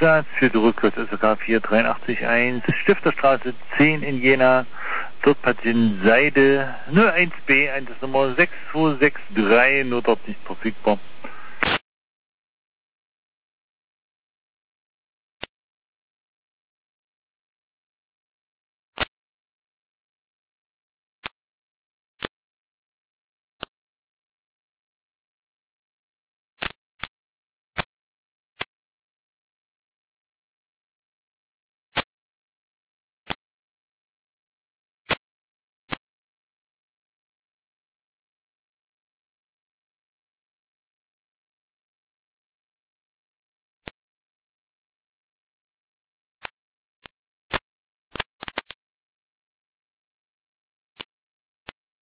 Platz für die Rückkurs SOK 4881, Stifterstraße 10 in Jena. Dort Patient Seide 01B, 1 Nummer 6263, nur dort nicht verfügbar.